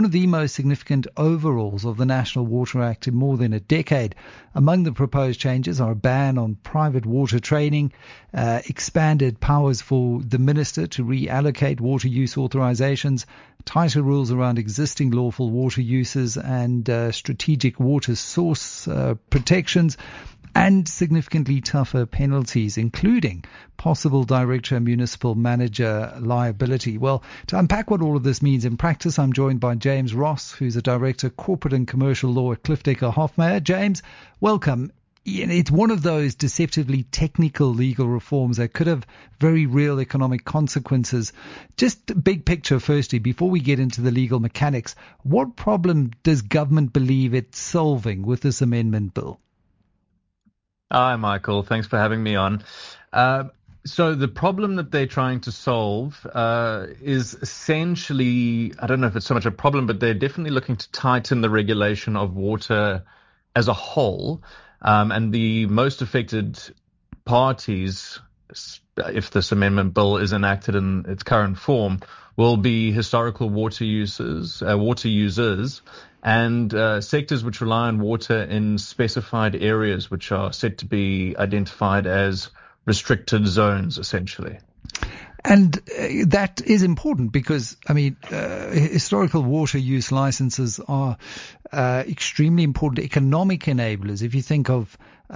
one of the most significant overhauls of the National Water Act in more than a decade. Among the proposed changes are a ban on private water trading, expanded powers for the minister to reallocate water use authorizations, tighter rules around existing lawful water uses and strategic water source protections, and significantly tougher penalties, including possible director and municipal manager liability. Well, to unpack what all of this means in practice, I'm joined by James Ross, who's a director corporate and commercial law at Cliff Decker Hofmeyr. James, welcome. It's one of those deceptively technical legal reforms that could have very real economic consequences. Just big picture firstly, before we get into the legal mechanics, what problem does government believe it's solving with this amendment bill? Hi, Michael. Thanks for having me on. So the problem that they're trying to solve is essentially, I don't know if it's so much a problem, but they're definitely looking to tighten the regulation of water as a whole. And the most affected parties, if this amendment bill is enacted in its current form, will be historical water users, and sectors which rely on water in specified areas which are set to be identified as restricted zones, essentially. And that is important because, historical water use licenses are extremely important economic enablers. If you think of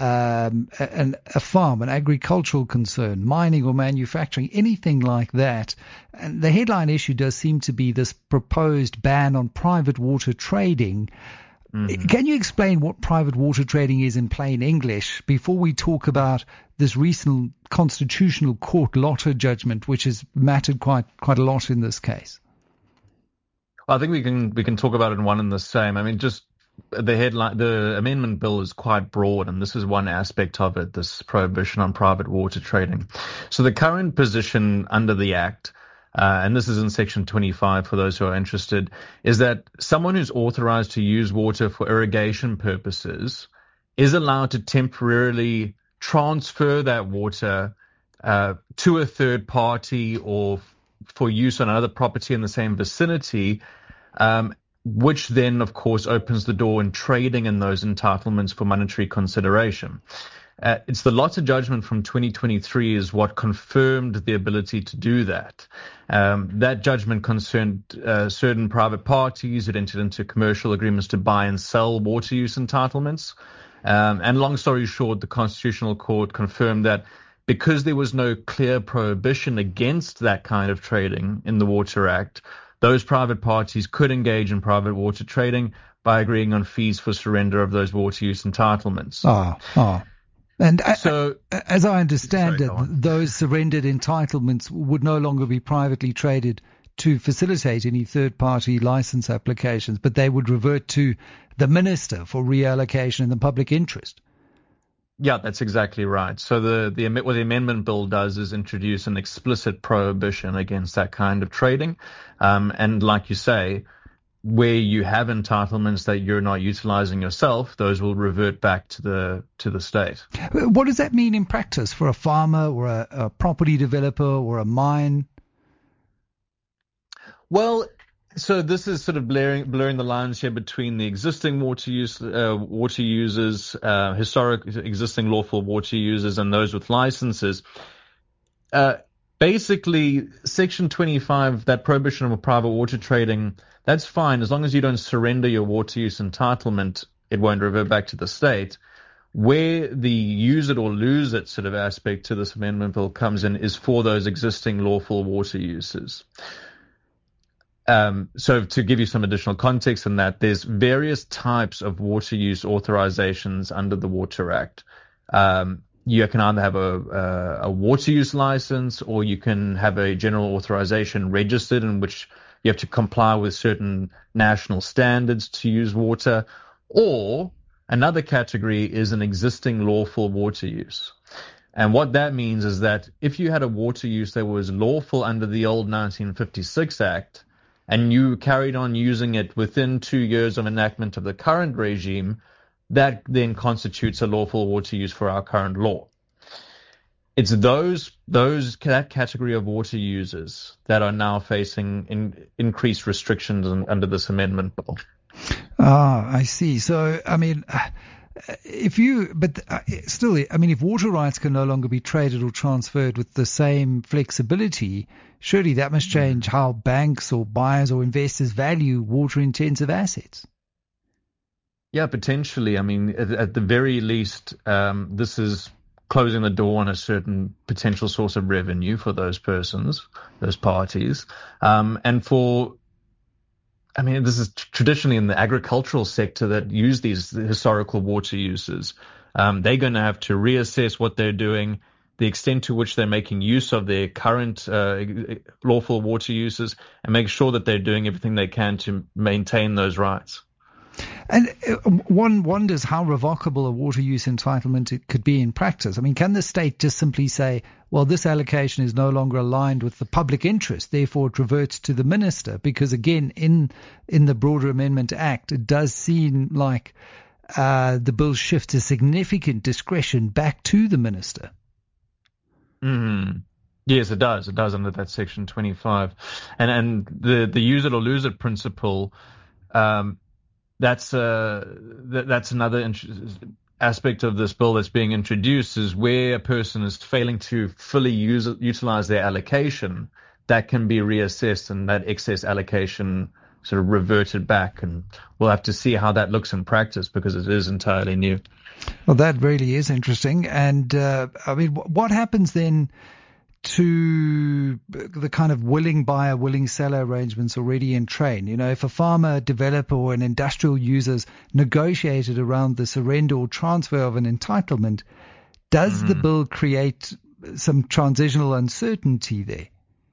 a farm, an agricultural concern, mining or manufacturing, anything like that. And the headline issue does seem to be this proposed ban on private water trading. Mm-hmm. Can you explain what private water trading is in plain English before we talk about this recent Constitutional Court Lotter judgment, which has mattered quite a lot in this case? Well, I think we can talk about it in one and the same. I mean, just the headline, the amendment bill is quite broad, and this is one aspect of it, this prohibition on private water trading. So the current position under the Act, and this is in Section 25 for those who are interested, is that someone who's authorized to use water for irrigation purposes is allowed to temporarily transfer that water to a third party or for use on another property in the same vicinity, which then, of course, opens the door in trading in those entitlements for monetary consideration. It's the Lotter judgment from 2023 is what confirmed the ability to do that. That judgment concerned certain private parties that entered into commercial agreements to buy and sell water use entitlements. And long story short, the Constitutional Court confirmed that because there was no clear prohibition against that kind of trading in the Water Act, those private parties could engage in private water trading by agreeing on fees for surrender of those water use entitlements. And so, as I understand it, those surrendered entitlements would no longer be privately traded to facilitate any third-party license applications, but they would revert to the minister for reallocation in the public interest. Yeah, that's exactly right. So what the amendment bill does is introduce an explicit prohibition against that kind of trading. And like you say, where you have entitlements that you're not utilizing yourself, those will revert back to the state. What does that mean in practice for a farmer or a property developer or a mine? Well, so this is sort of blurring the lines here between the existing water users, historic existing lawful water users, and those with licenses. Basically, Section 25, that prohibition of private water trading, that's fine as long as you don't surrender your water use entitlement. It won't revert back to the state. Where the use it or lose it sort of aspect to this amendment bill comes in is for those existing lawful water uses. So to give you some additional context on that, there's various types of water use authorizations under the Water Act. You can either have a water use license, or you can have a general authorization registered in which you have to comply with certain national standards to use water, or another category is an existing lawful water use. And what that means is that if you had a water use that was lawful under the old 1956 Act, and you carried on using it within 2 years of enactment of the current regime, that then constitutes a lawful water use for our current law. It's that category of water users that are now facing increased restrictions under this amendment bill. Ah, I see. So, I mean, if water rights can no longer be traded or transferred with the same flexibility, surely that must change how banks or buyers or investors value water-intensive assets. Yeah, potentially. I mean, at the very least, this is closing the door on a certain potential source of revenue for those persons, those parties. This is traditionally in the agricultural sector that use these historical water uses. They're going to have to reassess what they're doing, the extent to which they're making use of their current lawful water uses, and make sure that they're doing everything they can to maintain those rights. And one wonders how revocable a water use entitlement it could be in practice. I mean, can the state just simply say, well, this allocation is no longer aligned with the public interest, therefore it reverts to the minister? Because again, in the broader Amendment Act, it does seem like the bill shifts a significant discretion back to the minister. Mm-hmm. Yes, it does. It does under that Section 25. And the use it or lose it principle, that's another aspect of this bill that's being introduced, is where a person is failing to fully utilize their allocation, that can be reassessed and that excess allocation sort of reverted back. And we'll have to see how that looks in practice because it is entirely new. Well, that really is interesting. And what happens then to the kind of willing buyer, willing seller arrangements already in train? You know, if a farmer, developer, or an industrial user's negotiated around the surrender or transfer of an entitlement, does the bill create some transitional uncertainty there?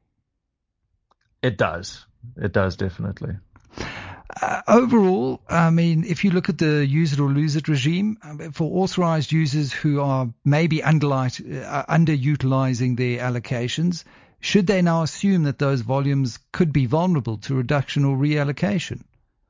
It does. It does, definitely. Overall, I mean, if you look at the use it or lose it regime, for authorized users who are maybe underutilizing their allocations, should they now assume that those volumes could be vulnerable to reduction or reallocation?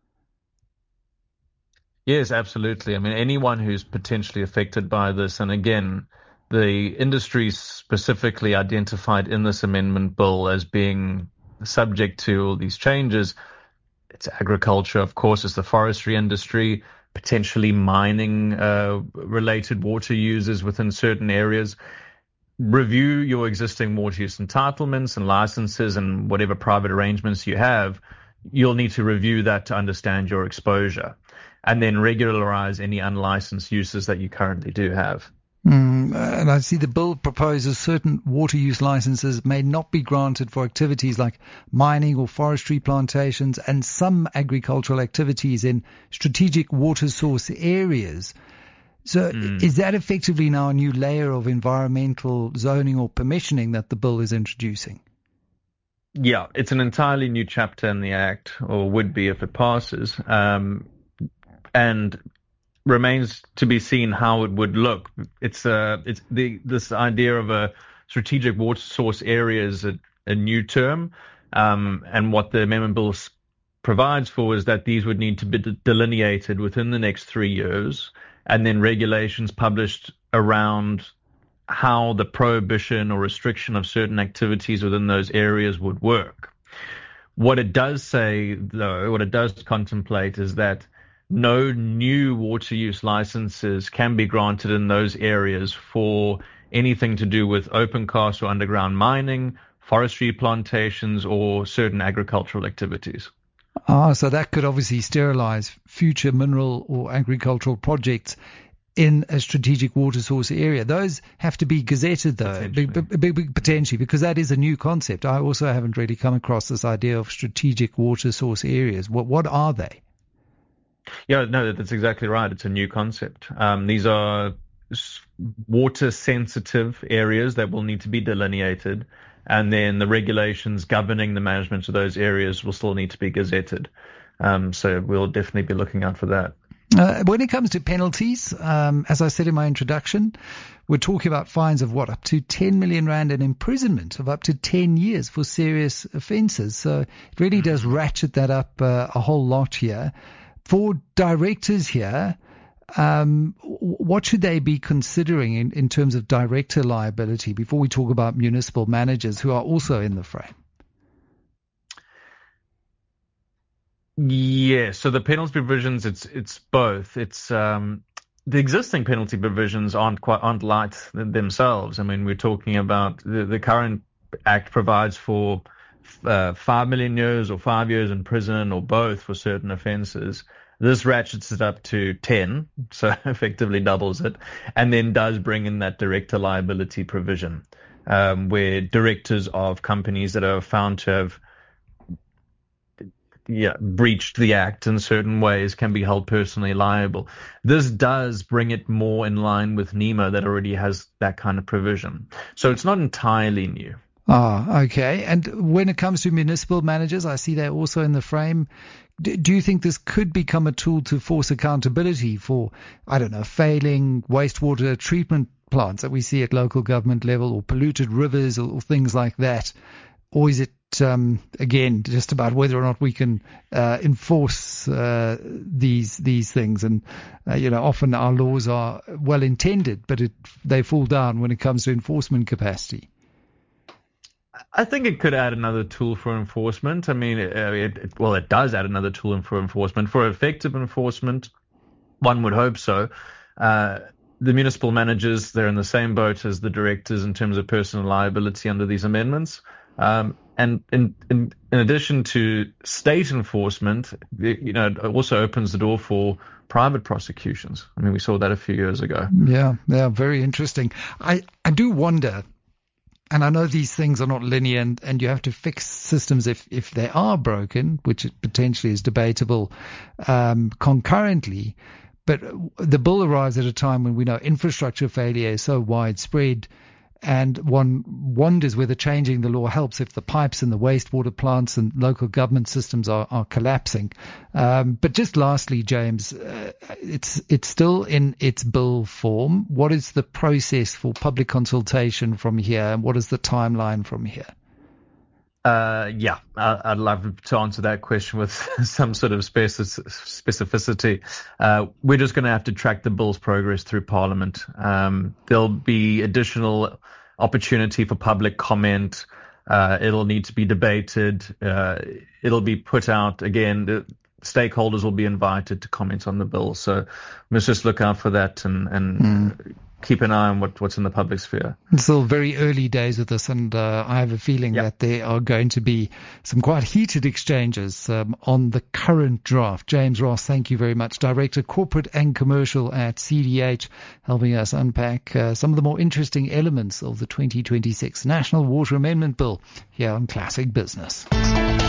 Yes, absolutely. I mean, anyone who's potentially affected by this, and again, the industry specifically identified in this amendment bill as being subject to all these changes. It's agriculture, of course, it's the forestry industry, potentially mining related water users within certain areas. Review your existing water use entitlements and licenses and whatever private arrangements you have. You'll need to review that to understand your exposure, and then regularize any unlicensed uses that you currently do have. And I see the bill proposes certain water use licenses may not be granted for activities like mining or forestry plantations and some agricultural activities in strategic water source areas. So is that effectively now a new layer of environmental zoning or permissioning that the bill is introducing? Yeah, it's an entirely new chapter in the Act, or would be if it passes, and remains to be seen how it would look. This idea of a strategic water source area is a new term, and what the amendment bill provides for is that these would need to be delineated within the next 3 years, and then regulations published around how the prohibition or restriction of certain activities within those areas would work. What it does say, though, what it does contemplate is that no new water use licenses can be granted in those areas for anything to do with open cast or underground mining, forestry plantations, or certain agricultural activities. So that could obviously sterilize future mineral or agricultural projects in a strategic water source area. Those have to be gazetted, though, potentially, because that is a new concept. I also haven't really come across this idea of strategic water source areas. What are they? Yeah, no, that's exactly right. It's a new concept. These are water sensitive areas that will need to be delineated, and then the regulations governing the management of those areas will still need to be gazetted. So we'll definitely be looking out for that. When it comes to penalties, as I said in my introduction, we're talking about fines of up to 10 million rand and imprisonment of up to 10 years for serious offences. So it really does ratchet that up a whole lot here. For directors here, What should they be considering in terms of director liability before we talk about municipal managers who are also in the frame? Yeah, so the penalty provisions, it's both. It's the existing penalty provisions aren't light themselves. I mean, we're talking about the current act provides for 5 million years or 5 years in prison or both for certain offences. This ratchets it up to 10, so effectively doubles it, and then does bring in that director liability provision, where directors of companies that are found to have breached the act in certain ways can be held personally liable. This does bring it more in line with NEMA that already has that kind of provision. So it's not entirely new. Okay. And when it comes to municipal managers, I see they're also in the frame. Do you think this could become a tool to force accountability for, I don't know, failing wastewater treatment plants that we see at local government level, or polluted rivers, or things like that? Or is it, again, just about whether or not we can enforce these things? And, often our laws are well intended, but they fall down when it comes to enforcement capacity. I think it could add another tool for enforcement. I mean, it does add another tool for enforcement. For effective enforcement, one would hope so. The municipal managers, they're in the same boat as the directors in terms of personal liability under these amendments. And in addition to state enforcement, it also opens the door for private prosecutions. I mean, we saw that a few years ago. Yeah, very interesting. I do wonder, and I know these things are not linear, and you have to fix systems if they are broken, which potentially is debatable, concurrently. But the bill arrives at a time when we know infrastructure failure is so widespread, and one wonders whether changing the law helps if the pipes and the wastewater plants and local government systems are collapsing. But just lastly, James, it's still in its bill form. What is the process for public consultation from here, and what is the timeline from here? I'd love to answer that question with some sort of specificity. We're just going to have to track the bill's progress through Parliament. There'll be additional opportunity for public comment. It'll need to be debated. It'll be put out again. The stakeholders will be invited to comment on the bill. So let's just look out for that and keep an eye on what's in the public sphere. It's still very early days with this, and I have a feeling that there are going to be some quite heated exchanges on the current draft. James Ross, thank you very much. Director Corporate and Commercial at CDH, helping us unpack some of the more interesting elements of the 2026 National Water Amendment Bill here on Classic Business.